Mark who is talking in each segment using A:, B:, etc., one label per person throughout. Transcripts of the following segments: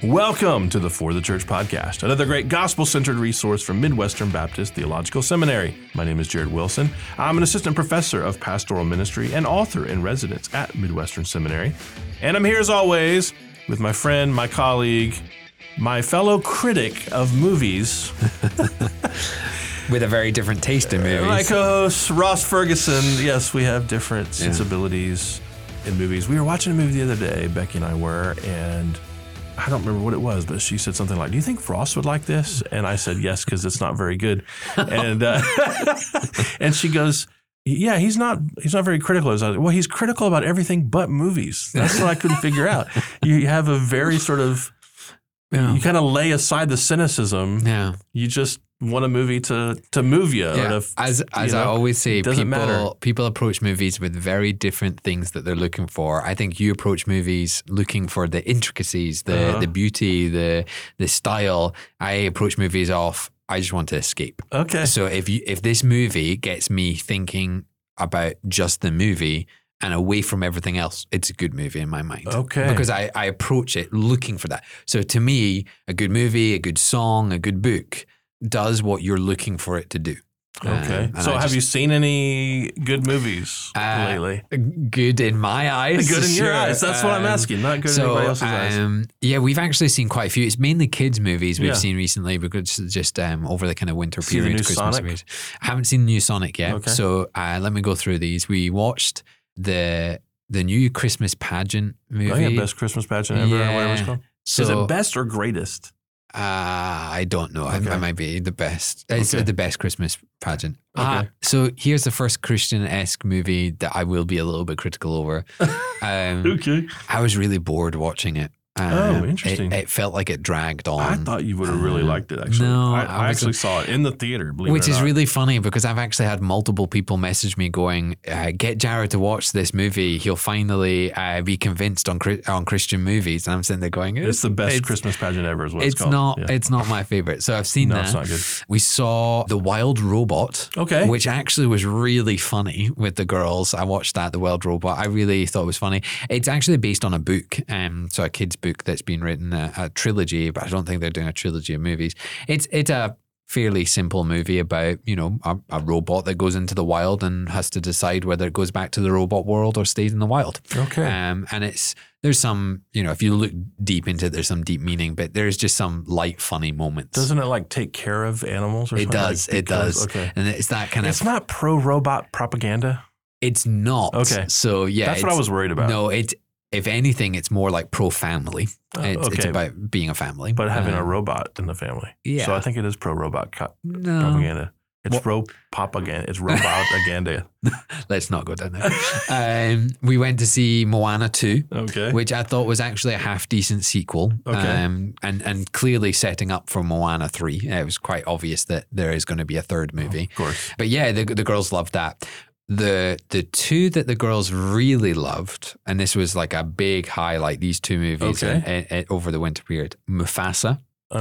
A: Welcome to the For the Church podcast, another great gospel-centered resource from Midwestern Baptist Theological Seminary. My name is Jared Wilson. I'm an assistant professor of pastoral ministry and author in residence at Midwestern Seminary. And I'm here as always with my friend, my colleague, my fellow critic of movies.
B: With a very different taste in movies.
A: My co-host, Ross Ferguson. Yes, we have different sensibilities in movies. We were watching a movie the other day, Becky and I were, and I don't remember what it was, but she said something like, "Do you think Ross would like this?" And I said, "Yes, because it's not very good." And and she goes, "Yeah, he's not very critical." I was like, "Well, he's critical about everything but movies." That's what I couldn't figure out. You have a very sort of, you kind of lay aside the cynicism. Yeah. You just want a movie to move you.
B: Yeah.
A: Or to,
B: as I always say,
A: people
B: approach movies with very different things that they're looking for. I think you approach movies looking for the intricacies, the beauty, the style. I approach movies off, I just want to escape.
A: Okay.
B: So if this movie gets me thinking about just the movie and away from everything else, it's a good movie in my mind.
A: Okay.
B: Because I approach it looking for that. So to me, a good movie, a good song, a good book does what you're looking for it to do.
A: Okay. So have you seen any good movies lately?
B: Good in my eyes.
A: Good in your eyes. That's what I'm asking, not good in anybody else's eyes.
B: Yeah, we've actually seen quite a few. It's mainly kids' movies we've seen recently because just over the kind of winter period.
A: See the new
B: Christmas
A: Sonic?
B: period. I haven't seen the new Sonic yet.
A: Okay.
B: So let me go through these. We watched the new Christmas pageant movie.
A: Oh, yeah, best Christmas pageant ever, or whatever it's called.
B: So,
A: is it best or greatest?
B: I don't know.
A: Okay.
B: I might be the best. It's the best Christmas pageant.
A: Okay.
B: So here's the first Christian-esque movie that I will be a little bit critical over.
A: Okay.
B: I was really bored watching it.
A: Interesting.
B: It felt like it dragged on.
A: I thought you would have really liked it, actually.
B: No,
A: I actually saw it in the theater, believe it or not.
B: Which is really funny because I've actually had multiple people message me going, get Jared to watch this movie. He'll finally be convinced on Christian movies. And I'm sitting there going,
A: it's the best Christmas pageant ever is what it's called.
B: It's not my favorite. So I've seen that.
A: No, it's not good.
B: We saw The Wild Robot.
A: Okay.
B: Which actually was really funny with the girls. I watched that, The Wild Robot. I really thought it was funny. It's actually based on a book. So a kid's book that's been written, a trilogy, but I don't think they're doing a trilogy of movies. It's a fairly simple movie about, a robot that goes into the wild and has to decide whether it goes back to the robot world or stays in the wild.
A: Okay.
B: And there's some, if you look deep into it, there's some deep meaning, but there's just some light, funny moments.
A: Doesn't it take care of animals or something?
B: It does.
A: Okay.
B: And it's that kind of...
A: It's not pro-robot propaganda?
B: It's not.
A: Okay.
B: So yeah.
A: That's what I was worried about.
B: No, if anything, it's more like pro-family. It's about being a family.
A: But having a robot in the family.
B: Yeah.
A: So I think it is pro-robot propaganda. It's pro-propaganda. It's robot-aganda.
B: Let's not go down there. We went to see Moana 2, which I thought was actually a half-decent sequel. And clearly setting up for Moana 3. It was quite obvious that there is going to be a third movie.
A: Of course.
B: But yeah, the girls loved that. The two that the girls really loved, and this was like a big highlight, these two movies over the winter period, Mufasa.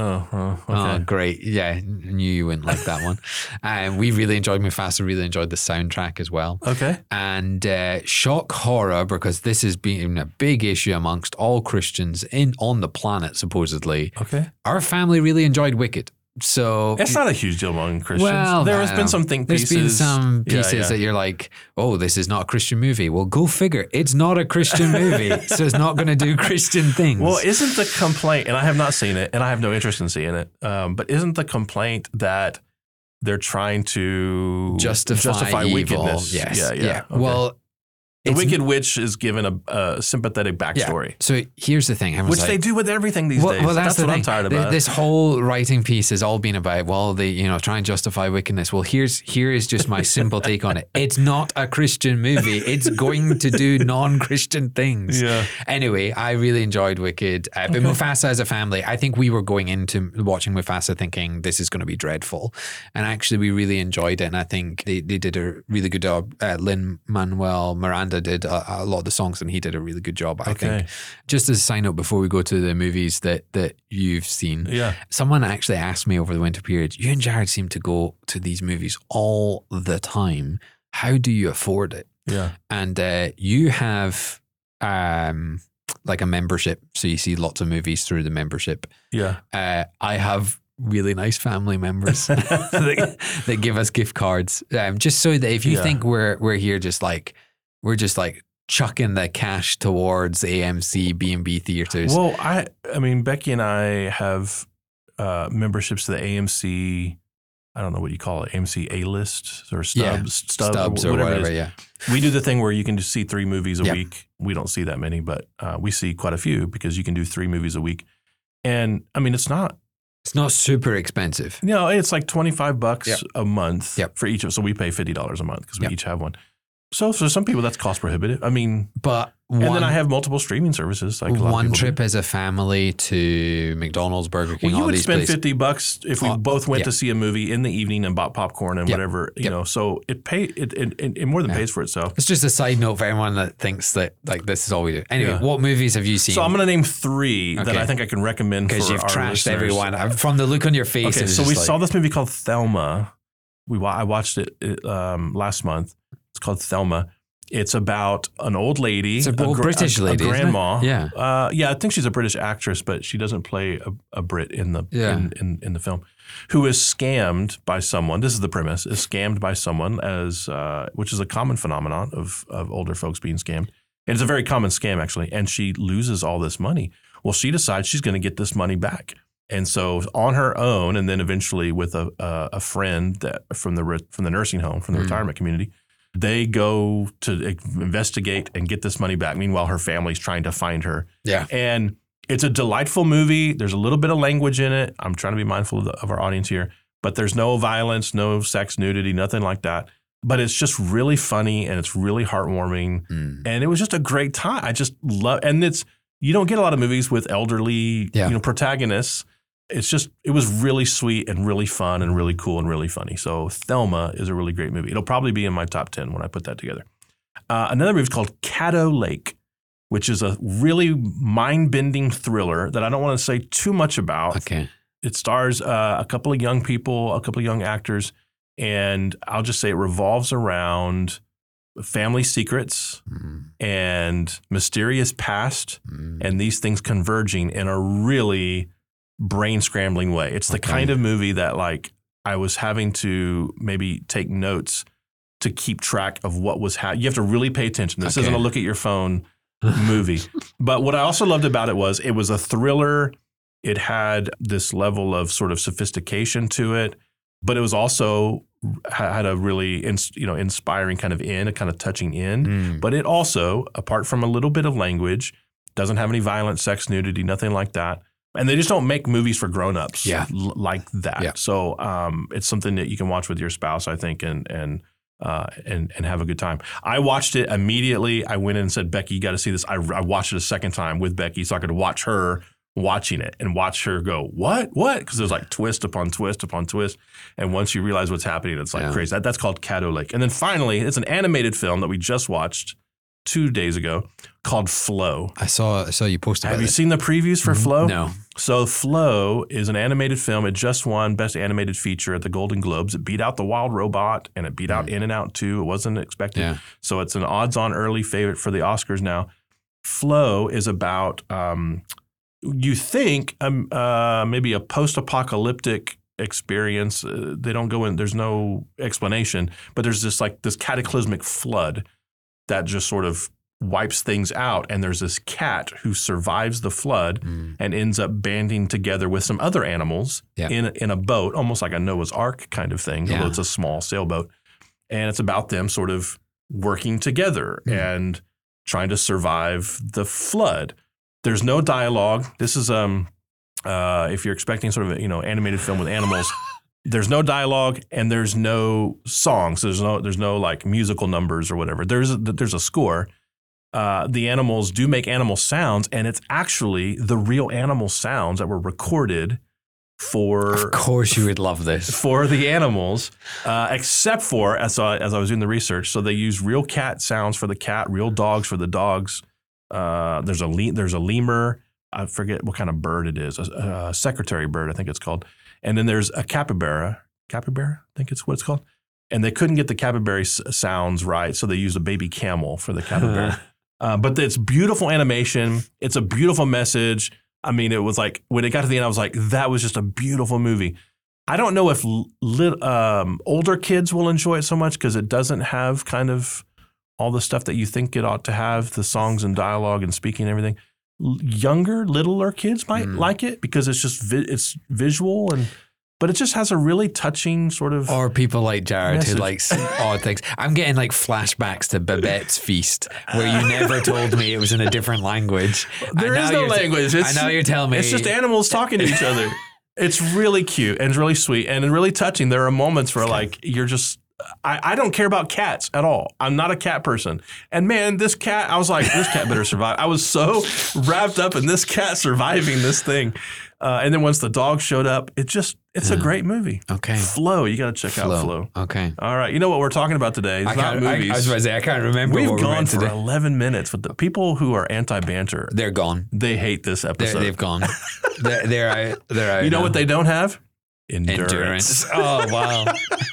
B: Oh, great. Yeah, knew you wouldn't like that one. And we really enjoyed Mufasa, really enjoyed the soundtrack as well.
A: Okay.
B: And shock horror, because this has been a big issue amongst all Christians on the planet, supposedly.
A: Okay.
B: Our family really enjoyed Wicked. So
A: it's not a huge deal among Christians.
B: Well,
A: there has been some think pieces.
B: There's been some pieces that you're like, oh, this is not a Christian movie. Well, go figure. It's not a Christian movie, so it's not going to do Christian things.
A: Well, isn't the complaint, and I have not seen it, and I have no interest in seeing it, but isn't the complaint that they're trying to justify wickedness?
B: Yes.
A: Yeah. Okay.
B: Well,
A: the Wicked Witch is given a sympathetic backstory.
B: Yeah. So here's the thing.
A: Which they do with everything these days.
B: Well,
A: that's what I'm tired about.
B: This whole writing piece has all been about, they try and justify wickedness. Well, here is just my simple take on it. It's not a Christian movie. It's going to do non-Christian things.
A: Yeah.
B: Anyway, I really enjoyed Wicked. But Mufasa as a family, I think we were going into watching Mufasa thinking this is going to be dreadful. And actually we really enjoyed it. And I think they did a really good job. Lin-Manuel Miranda did a lot of the songs, and he did a really good job, I think. Just as a sign up before we go to the movies that you've seen, someone actually asked me over the winter period, you and Jared seem to go to these movies all the time. How do you afford it?
A: Yeah.
B: And you have like a membership. So you see lots of movies through the membership.
A: Yeah.
B: I have really nice family members that give us gift cards, just so that if you think we're here we're just like chucking the cash towards AMC, B&B theaters.
A: Well, I mean, Becky and I have memberships to the AMC. I don't know what you call it, AMC A-list or Stubs
B: or whatever.
A: it is.
B: Yeah,
A: we do the thing where you can just see 3 movies a week. We don't see that many, but we see quite a few because you can do 3 movies a week. And I mean, it's not
B: super expensive.
A: No, it's like $25 a month for each of. So we pay $50 a month because we each have one. So for some people, that's cost prohibitive. I mean, and then I have multiple streaming services. Like
B: one trip as a family to McDonald's, Burger King.
A: Well, you
B: all
A: would
B: these
A: spend
B: places.
A: $50 if we both went to see a movie in the evening and bought popcorn and whatever, you know. So it more than pays for itself.
B: It's just a side note for anyone that thinks that like this is all we do. Anyway, what movies have you seen?
A: So I'm going to name 3 that I think I can recommend for our listeners.
B: Because you've trashed everyone from the look on your face.
A: Okay, so we saw this movie called Thelma. I watched it last month. It's called Thelma. It's about an old lady,
B: it's a British lady,
A: a grandma.
B: Isn't it?
A: Yeah. I think she's a British actress, but she doesn't play a Brit in the in the film. Who is scammed by someone? This is the premise: is scammed by someone, which is a common phenomenon of older folks being scammed. And it's a very common scam actually. And she loses all this money. Well, she decides she's going to get this money back. And so on her own, and then eventually with a friend that from the nursing home, from the retirement community. They go to investigate and get this money back. Meanwhile, her family's trying to find her. Yeah. And it's a delightful movie. There's a little bit of language in it. I'm trying to be mindful of our audience here. But there's no violence, no sex, nudity, nothing like that. But it's just really funny and it's really heartwarming. And it was just a great time. I just love, and you don't get a lot of movies with elderly protagonists. It was really sweet and really fun and really cool and really funny. So Thelma is a really great movie. It'll probably be in my top 10 when I put that together. Another movie is called Caddo Lake, which is a really mind-bending thriller that I don't want to say too much about.
B: Okay.
A: It stars a couple of young people, a couple of young actors, and I'll just say it revolves around family secrets and mysterious past and these things converging in a really brain scrambling way. It's the kind of movie that like I was having to maybe take notes to keep track of what was happening. You have to really pay attention. This isn't a look at your phone movie. But what I also loved about it was a thriller. It had this level of sort of sophistication to it, but it was also had a really inspiring kind of end, a kind of touching end. But it also, apart from a little bit of language, doesn't have any violence, sex, nudity, nothing like that. And they just don't make movies for grown-ups like that. Yeah. So it's something that you can watch with your spouse, I think, and have a good time. I watched it immediately. I went in and said, Becky, you got to see this. I watched it a second time with Becky so I could watch her watching it and watch her go, what? Because there's like twist upon twist upon twist. And once you realize what's happening, it's like crazy. That's called Caddo Lake. And then finally, it's an animated film that we just watched 2 days ago called Flow.
B: I saw you posted about it.
A: Have you seen the previews for Flow?
B: No.
A: So Flow is an animated film. It just won Best Animated Feature at the Golden Globes. It beat out The Wild Robot and it beat out In and Out 2. It wasn't expected. Yeah. So it's an odds-on early favorite for the Oscars now. Flow is about, you think, maybe a post-apocalyptic experience. They don't go in, there's no explanation, but there's this cataclysmic flood that just sort of wipes things out. And there's this cat who survives the flood and ends up banding together with some other animals in a boat, almost like a Noah's Ark kind of thing, although it's a small sailboat. And it's about them sort of working together and trying to survive the flood. There's no dialogue. This is if you're expecting sort of animated film with animals, there's no dialogue and there's no songs. There's no like musical numbers or whatever. There's a score. The animals do make animal sounds, and it's actually the real animal sounds that were recorded for.
B: Of course, you would love this
A: for the animals, except for as I was doing the research. So they use real cat sounds for the cat, real dogs for the dogs. There's a lemur. I forget what kind of bird it is. A secretary bird, I think it's called. And then there's a capybara. Capybara, I think it's what it's called. And they couldn't get the capybara sounds right, so they used a baby camel for the capybara. But it's beautiful animation. It's a beautiful message. I mean, it was like when it got to the end, I was like, that was just a beautiful movie. I don't know if older kids will enjoy it so much because it doesn't have kind of all the stuff that you think it ought to have, the songs and dialogue and speaking and everything. Younger, littler kids might like it because it's just it's visual but it just has a really touching sort of.
B: Or people like Jared
A: message.
B: who likes odd things. I'm getting like flashbacks to Babette's Feast, where you never told me it was in a different language.
A: There is no language.
B: I know you're telling me.
A: It's just animals talking to each other. It's really cute and really sweet and really touching. There are moments where like you're just. I don't care about cats at all. I'm not a cat person. And man, this cat, I was like, this cat better survive. I was so wrapped up in this cat surviving this thing. And then once the dog showed up, it's a great movie.
B: Okay.
A: Flow. You got to check out Flow.
B: Okay.
A: All right. You know what we're talking about today? It's not movies.
B: I was about to say, I can't remember
A: We've
B: what we
A: gone
B: read
A: for
B: today.
A: 11 minutes with the people who are anti-banter.
B: They're gone.
A: They hate this episode.
B: They've gone. They're out.
A: You know
B: now.
A: what they don't have?
B: Endurance. Oh, wow.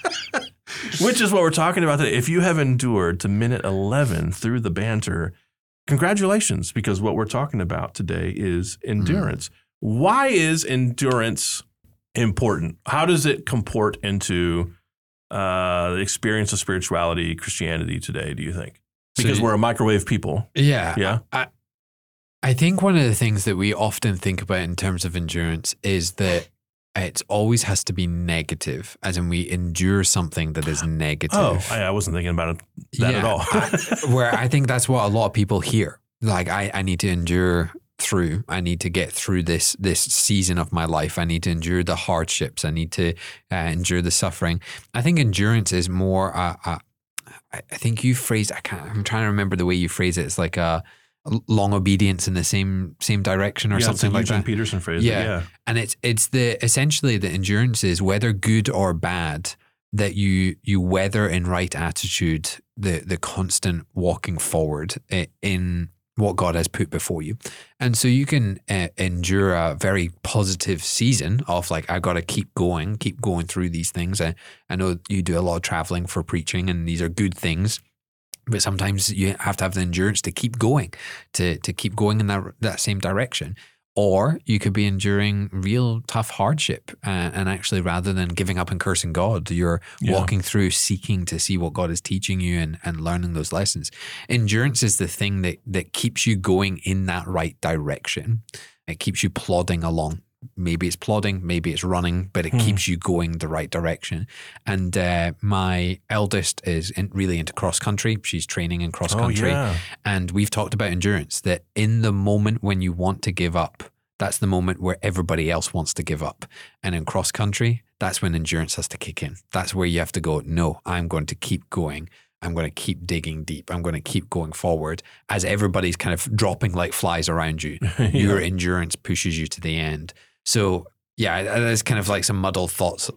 A: Which is what we're talking about today. If you have endured to minute 11 through the banter, congratulations, because what we're talking about today is endurance. Why is endurance important? How does it comport into the experience of spirituality, Christianity today, do you think? Because we're a microwave people.
B: Yeah.
A: Yeah.
B: I think one of the things that we often think about in terms of endurance is that it always has to be negative, as in we endure something that is negative.
A: Oh, I wasn't thinking about that at all.
B: Where I think that's what a lot of people hear. Like, I need to endure through. I need to get through this season of my life. I need to endure the hardships. I need to endure the suffering. I think endurance is more, I think you phrased, I'm trying to remember the way you phrase it. It's like a long obedience in the same direction or something like
A: Eugene
B: that.
A: Peterson phrase. Yeah.
B: And it's essentially the endurance is whether good or bad, that you weather in right attitude the constant walking forward in what God has put before you. And so you can endure a very positive season of like, I've got to keep going through these things. I know you do a lot of traveling for preaching, and these are good things. But sometimes you have to have the endurance to keep going, to keep going in that same direction. Or you could be enduring real tough hardship. And actually, rather than giving up and cursing God, you're walking through seeking to see what God is teaching you and learning those lessons. Endurance is the thing that keeps you going in that right direction. It keeps you plodding along. Maybe it's plodding, maybe it's running, but it keeps you going the right direction. And my eldest is really into cross country. She's training in cross country. And we've talked about endurance, that in the moment when you want to give up, that's the moment where everybody else wants to give up. And in cross country, that's when endurance has to kick in. That's where you have to go, no, I'm going to keep going. I'm going to keep digging deep. I'm going to keep going forward as everybody's kind of dropping like flies around you. Your endurance pushes you to the end. So yeah, there's kind of like some muddled thoughts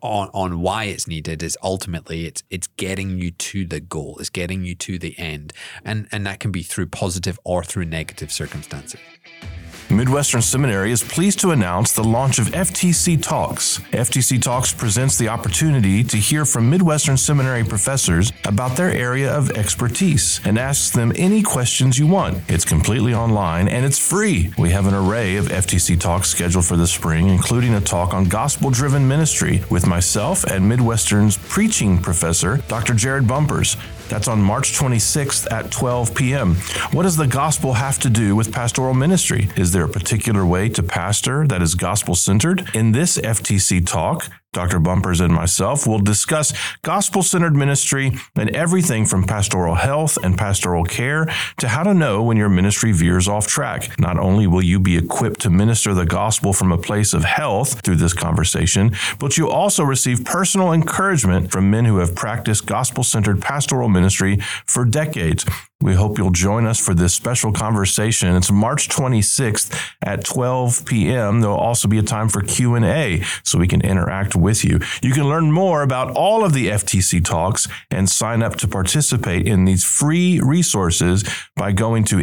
B: on why it's needed. Is ultimately it's getting you to the goal. It's getting you to the end. And that can be through positive or through negative circumstances.
C: Midwestern Seminary is pleased to announce the launch of FTC Talks. FTC Talks presents the opportunity to hear from Midwestern Seminary professors about their area of expertise and asks them any questions you want. It's completely online and it's free. We have an array of FTC Talks scheduled for the spring, including a talk on gospel-driven ministry with myself and Midwestern's preaching professor, Dr. Jared Bumpers. That's on March 26th at 12 p.m. What does the gospel have to do with pastoral ministry? Is there a particular way to pastor that is gospel-centered? In this FTC talk, Dr. Bumpers and myself will discuss gospel-centered ministry and everything from pastoral health and pastoral care to how to know when your ministry veers off track. Not only will you be equipped to minister the gospel from a place of health through this conversation, but you'll also receive personal encouragement from men who have practiced gospel-centered pastoral ministry for decades. We hope you'll join us for this special conversation. It's March 26th at 12 p.m. There'll also be a time for Q&A so we can interact with you. You can learn more about all of the FTC Talks and sign up to participate in these free resources by going to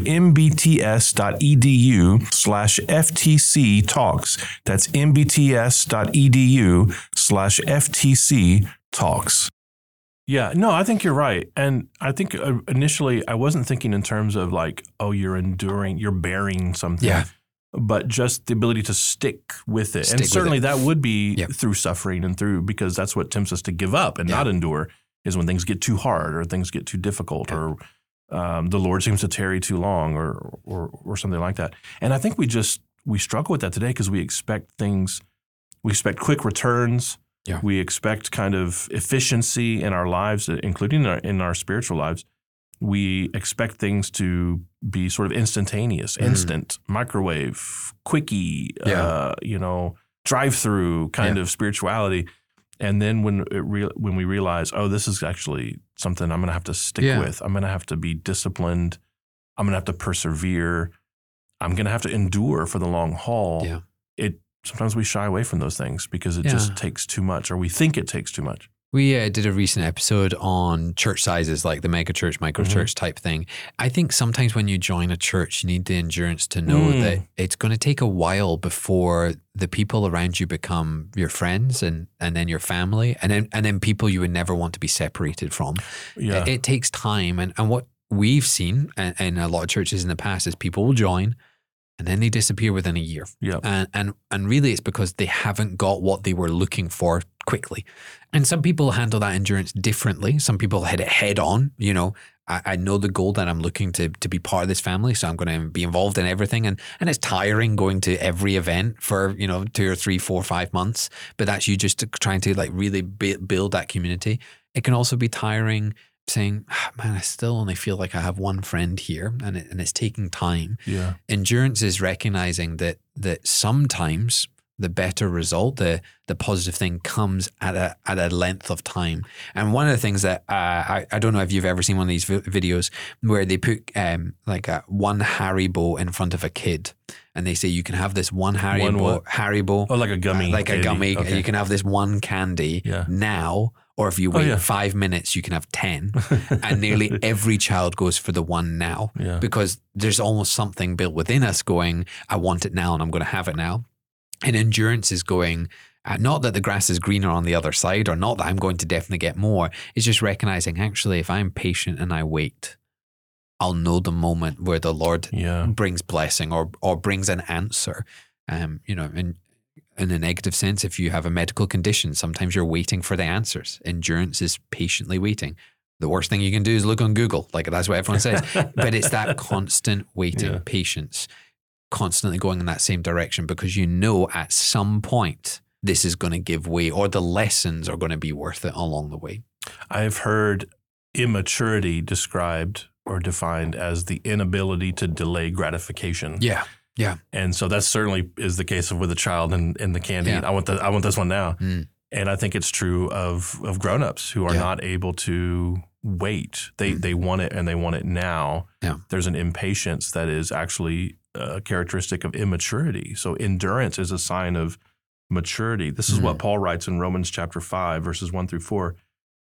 C: mbts.edu/FTC Talks. That's mbts.edu/FTC Talks.
A: Yeah, no, I think you're right. And I think initially I wasn't thinking in terms of like, oh, you're enduring, you're bearing something.
B: Yeah.
A: But just the ability to stick with it.
B: Stick
A: and certainly
B: with it.
A: that would be
B: Yep.
A: through suffering and through, because that's what tempts us to give up and not endure, is when things get too hard or things get too difficult or the Lord seems to tarry too long or something like that. And I think we struggle with that today because we expect quick returns.
B: Yeah.
A: We expect kind of efficiency in our lives, including in our spiritual lives. We expect things to be sort of instantaneous, instant, microwave, quickie, drive-through kind of spirituality. And then when we realize, oh, this is actually something I'm going to have to stick with. I'm going to have to be disciplined. I'm going to have to persevere. I'm going to have to endure for the long haul.
B: Yeah.
A: Sometimes we shy away from those things because it just takes too much, or we think it takes too much.
B: We did a recent episode on church sizes, like the mega church, micro church type thing. I think sometimes when you join a church, you need the endurance to know that it's going to take a while before the people around you become your friends and then your family and then people you would never want to be separated from.
A: Yeah.
B: It takes time. And what we've seen in a lot of churches in the past is people will join and then they disappear within a year.
A: Yeah.
B: And really it's because they haven't got what they were looking for quickly. And some people handle that endurance differently. Some people hit it head on. You know, I know the goal that I'm looking to be part of this family, so I'm going to be involved in everything. And it's tiring going to every event for, 2 or 3, 4, 5 months. But that's you just trying to like really build that community. It can also be tiring saying, man, I still only feel like I have one friend here and it's taking time.
A: Yeah.
B: Endurance is recognizing that sometimes the better result, the positive thing comes at a length of time. And one of the things that I don't know if you've ever seen one of these videos where they put one Haribo in front of a kid. And they say you can have this one Haribo.
A: Oh, like a gummy.
B: Like
A: candy.
B: a gummy.
A: Okay.
B: You can have this one candy now. Or if you wait 5 minutes, you can have 10. And nearly every child goes for the one now.
A: Yeah.
B: Because there's almost something built within us going, I want it now and I'm going to have it now. And endurance is going, not that the grass is greener on the other side or not that I'm going to definitely get more. It's just recognizing, actually, if I'm patient and I wait, I'll know the moment where the Lord brings blessing or brings an answer. In a negative sense, if you have a medical condition, sometimes you're waiting for the answers. Endurance is patiently waiting. The worst thing you can do is look on Google. Like that's what everyone says. But it's that constant waiting, patience, constantly going in that same direction because you know at some point this is going to give way or the lessons are going to be worth it along the way.
A: I've heard immaturity described or defined as the inability to delay gratification.
B: Yeah. Yeah.
A: And so that certainly is the case with a child and the candy.
B: Yeah.
A: I want this one now. And I think it's true of grown-ups who are not able to wait. They want it and they want it now.
B: Yeah.
A: There's an impatience that is actually a characteristic of immaturity. So endurance is a sign of maturity. This is what Paul writes in Romans chapter 5, verses 1 through 4.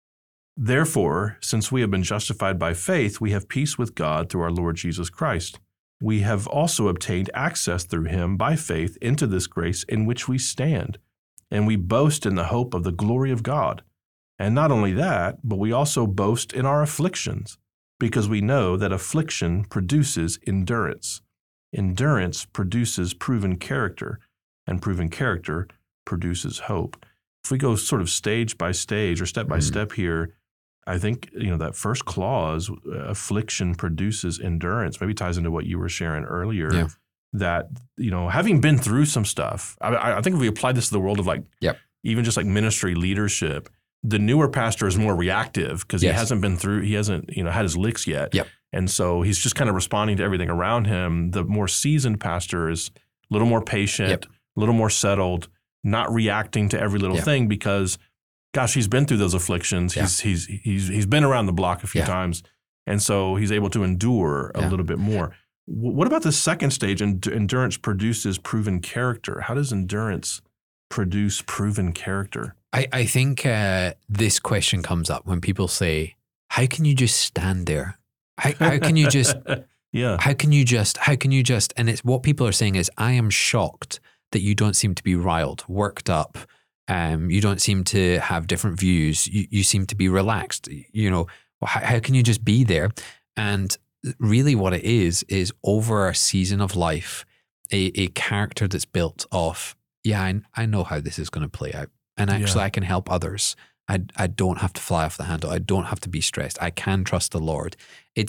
A: Therefore, since we have been justified by faith, we have peace with God through our Lord Jesus Christ. We have also obtained access through him by faith into this grace in which we stand, and we boast in the hope of the glory of God. And not only that, but we also boast in our afflictions, because we know that affliction produces endurance. Endurance produces proven character, and proven character produces hope. If we go sort of stage by stage or step by step here, I think, that first clause, affliction produces endurance, maybe ties into what you were sharing earlier, that, having been through some stuff, I think if we apply this to the world of even just like ministry leadership, the newer pastor is more reactive because he hasn't been through, he hasn't, had his licks yet.
B: Yep.
A: And so he's just kind of responding to everything around him. The more seasoned pastor is a little more patient, a little more settled, not reacting to every little thing because gosh, he's been through those afflictions. Yeah. He's been around the block a few times, and so he's able to endure a little bit more. What about the second stage? Endurance produces proven character. How does endurance produce proven character?
B: I think this question comes up when people say, "How can you just stand there? How can you just? How can you just?" And it's what people are saying is, "I am shocked that you don't seem to be riled, worked up." You don't seem to have different views. You seem to be relaxed. How can you just be there? And really what it is over a season of life, a character that's built off, I know how this is going to play out. And actually I can help others. I don't have to fly off the handle. I don't have to be stressed. I can trust the Lord. It's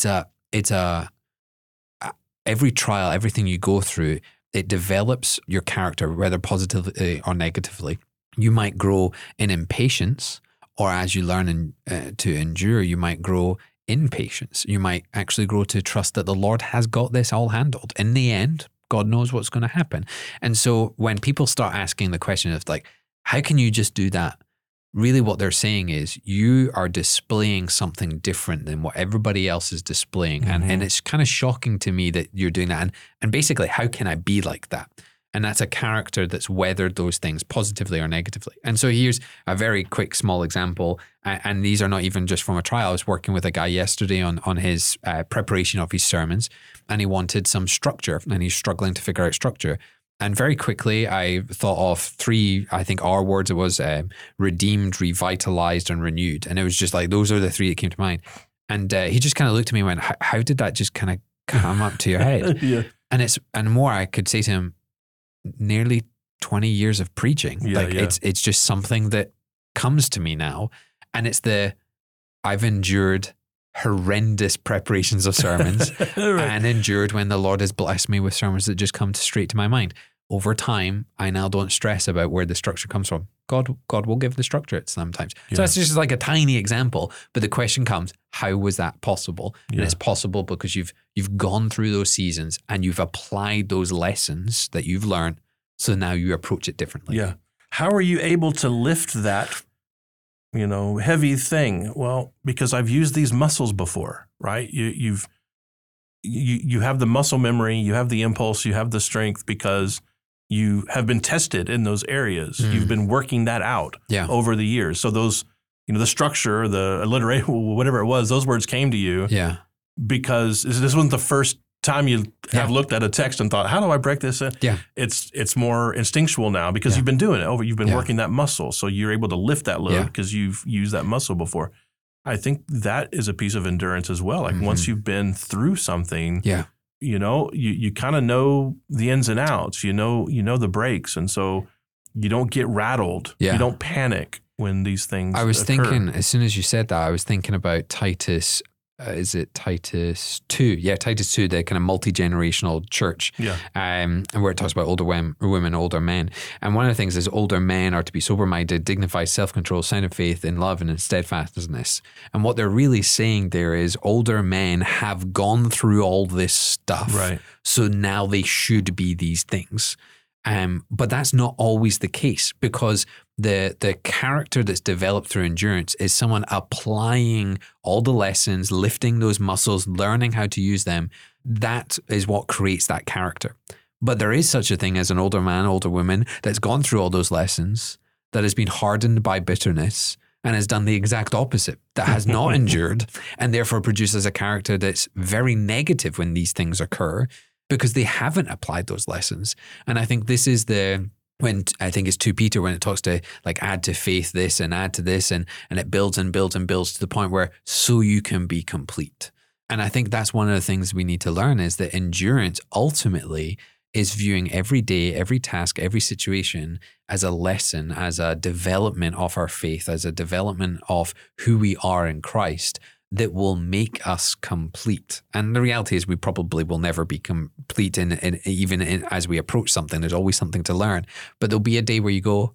B: every trial, everything you go through, it develops your character, whether positively or negatively. You might grow in impatience, or as you learn to endure, you might grow in patience. You might actually grow to trust that the Lord has got this all handled. In the end, God knows what's going to happen. And so when people start asking the question of like, how can you just do that? Really what they're saying is you are displaying something different than what everybody else is displaying. And it's kind of shocking to me that you're doing that. And basically, how can I be like that? And that's a character that's weathered those things positively or negatively. And so here's a very quick, small example. And these are not even just from a trial. I was working with a guy yesterday on his preparation of his sermons, and he wanted some structure, and he's struggling to figure out structure. And very quickly, I thought of 3, I think R words. It was redeemed, revitalized, and renewed. And it was just like, those are the 3 that came to mind. And he just kind of looked at me and went, how did that just kind of come up to your head?
A: Yeah.
B: And more I could say to him, nearly 20 years of preaching. It's just something that comes to me now. And it's I've endured horrendous preparations of sermons right. and endured when the Lord has blessed me with sermons that just come straight to my mind. Over time, I now don't stress about where the structure comes from. God will give the structure at sometimes. Yeah. So that's just like a tiny example. But the question comes, how was that possible? Yeah. And it's possible because you've gone through those seasons and you've applied those lessons that you've learned. So now you approach it differently.
A: Yeah. How are you able to lift that, heavy thing? Well, because I've used these muscles before, right? You have the muscle memory, you have the impulse, you have the strength because you have been tested in those areas. You've been working that out over the years. So those, the structure, the alliteration, whatever it was, those words came to you because this wasn't the first time you have looked at a text and thought, how do I break this in? Yeah. It's more instinctual now because you've been doing it you've been working that muscle. So you're able to lift that load because you've used that muscle before. I think that is a piece of endurance as well. Like once you've been through something, you kind of know the ins and outs, you know the breaks. And so you don't get rattled. Yeah. You don't panic when these things
B: I was
A: occur.
B: Thinking, as soon as you said that, I was thinking about Titus. Is it Titus 2? Yeah, Titus 2, the kind of multi-generational church. Yeah. And where it talks about older women, older men. And one of the things is older men are to be sober-minded, dignified, self-control, sound of faith, in love, and in steadfastness. And what they're really saying there is older men have gone through all this stuff. Right. So now they should be these things. But that's not always the case because the character that's developed through endurance is someone applying all the lessons, lifting those muscles, learning how to use them. That is what creates that character. But there is such a thing as an older man, older woman that's gone through all those lessons, that has been hardened by bitterness and has done the exact opposite, that has not endured and therefore produces a character that's very negative when these things occur, because they haven't applied those lessons. And I think this is when I think it's 2 Peter, when it talks to like add to faith this and add to this and it builds and builds and builds to the point where so you can be complete. And I think that's one of the things we need to learn is that endurance ultimately is viewing every day, every task, every situation as a lesson, as a development of our faith, as a development of who we are in Christ, that will make us complete. And the reality is we probably will never be complete even as we approach something. There's always something to learn. But there'll be a day where you go,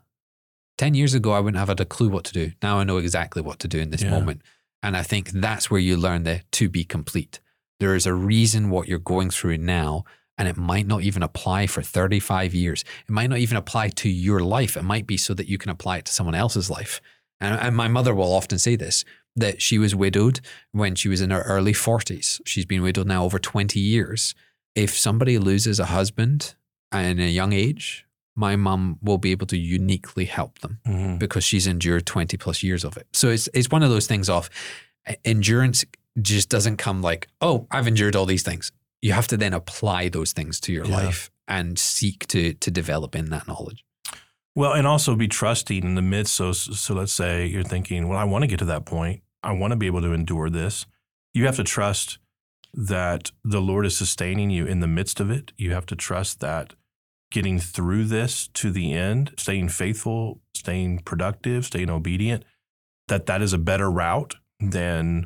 B: 10 years ago, I wouldn't have had a clue what to do. Now I know exactly what to do in this moment. And I think that's where you learn to be complete. There is a reason what you're going through now, and it might not even apply for 35 years. It might not even apply to your life. It might be so that you can apply it to someone else's life. And my mother will often say this, that she was widowed when she was in her early 40s. She's been widowed now over 20 years. If somebody loses a husband in a young age, my mum will be able to uniquely help them because she's endured 20 plus years of it. So it's one of those things of endurance just doesn't come like, oh, I've endured all these things. You have to then apply those things to your life and seek to develop in that knowledge.
A: Well, and also be trusting in the midst. So let's say you're thinking, well, I want to get to that point. I want to be able to endure this. You have to trust that the Lord is sustaining you in the midst of it. You have to trust that getting through this to the end, staying faithful, staying productive, staying obedient, that is a better route than,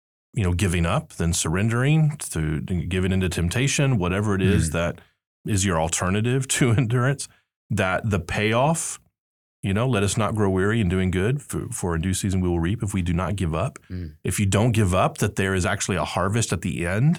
A: giving up, than surrendering, to giving into temptation, whatever it is that is your alternative to endurance, that the payoff, let us not grow weary in doing good, for in due season we will reap if we do not give up. If you don't give up, that there is actually a harvest at the end.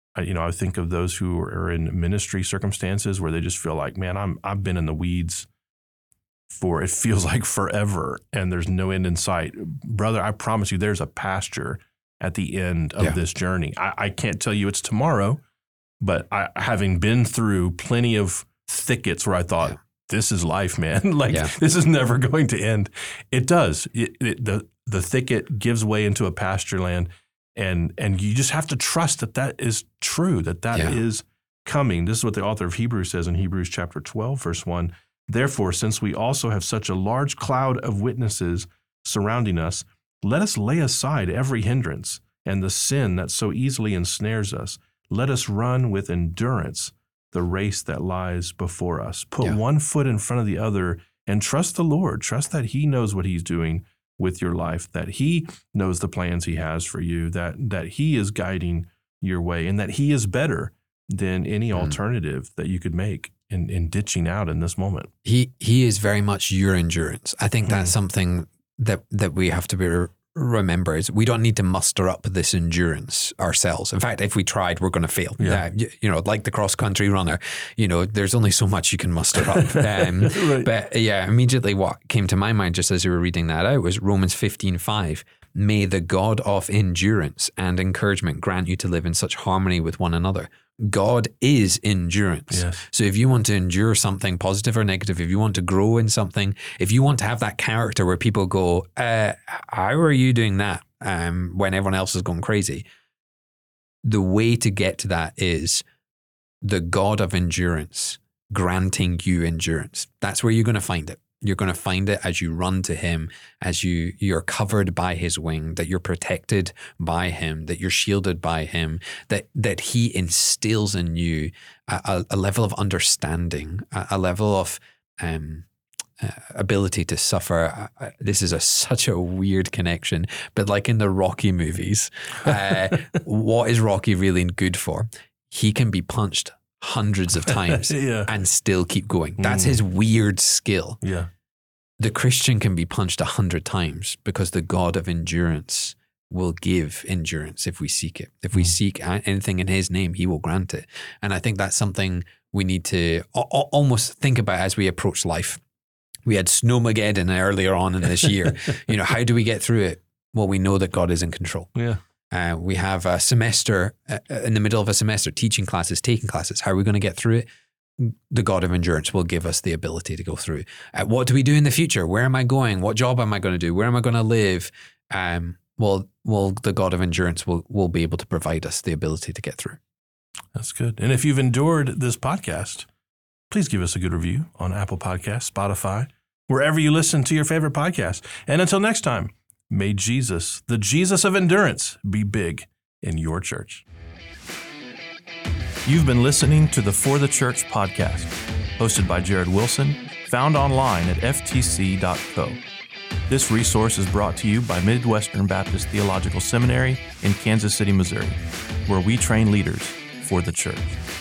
A: I think of those who are in ministry circumstances where they just feel like, man, I've been in the weeds for, it feels like forever, and there's no end in sight. Brother, I promise you, there's a pasture at the end of this journey. I can't tell you it's tomorrow, but having been through plenty of thickets where I thought, this is life, man. This is never going to end. It does. The thicket gives way into a pasture land. And you just have to trust that is true, that is coming. This is what the author of Hebrews says in Hebrews chapter 12, verse 1. Therefore, since we also have such a large cloud of witnesses surrounding us, let us lay aside every hindrance and the sin that so easily ensnares us. Let us run with endurance the race that lies before us. Put one foot in front of the other and trust the Lord. Trust that He knows what He's doing with your life, that He knows the plans He has for you, that He is guiding your way, and that He is better than any alternative that you could make in ditching out in this moment.
B: He is very much your endurance. I think that's something that we have to remember, is we don't need to muster up this endurance ourselves. In fact, if we tried, we're going to fail. Like the cross-country runner, there's only so much you can muster up.
A: Right.
B: But immediately what came to my mind just as you were reading that out was Romans 15:5. May the God of endurance and encouragement grant you to live in such harmony with one another. God is endurance.
A: Yes.
B: So if you want to endure something positive or negative, if you want to grow in something, if you want to have that character where people go, how are you doing that when everyone else is going crazy? The way to get to that is the God of endurance granting you endurance. That's where you're going to find it. You're going to find it as you run to Him, as you're covered by His wing, that you're protected by Him, that you're shielded by Him, that He instills in you a level of understanding, a level of ability to suffer. This is such a weird connection, but like in the Rocky movies, what is Rocky really good for? He can be punched hundreds of times and still keep going. That's his weird skill.
A: Yeah.
B: The Christian can be punched 100 times because the God of endurance will give endurance if we seek it. If we seek anything in His name, He will grant it. And I think that's something we need to almost think about as we approach life. We had Snowmageddon earlier on in this year. How do we get through it? Well, we know that God is in control.
A: Yeah.
B: We have a semester, in the middle of a semester, teaching classes, taking classes. How are we going to get through it? The God of endurance will give us the ability to go through. What do we do in the future? Where am I going? What job am I going to do? Where am I going to live? Well, the God of endurance will be able to provide us the ability to get through.
A: That's good. And if you've endured this podcast, please give us a good review on Apple Podcasts, Spotify, wherever you listen to your favorite podcast. And until next time, may Jesus, the Jesus of endurance, be big in your church.
C: You've been listening to the For the Church podcast, hosted by Jared Wilson, found online at ftc.co. This resource is brought to you by Midwestern Baptist Theological Seminary in Kansas City, Missouri, where we train leaders for the church.